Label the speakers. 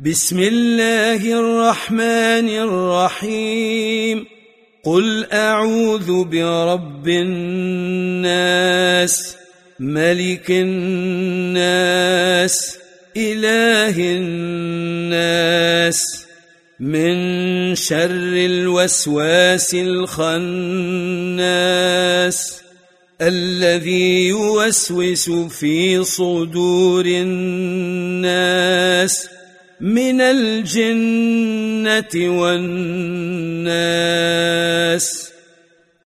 Speaker 1: بسم الله الرحمن الرحيم. قل أعوذ برب الناس، ملك الناس، إله الناس، من شر الوسواس الخناس الذي يوسوس في صدور الناس من الجنة والناس.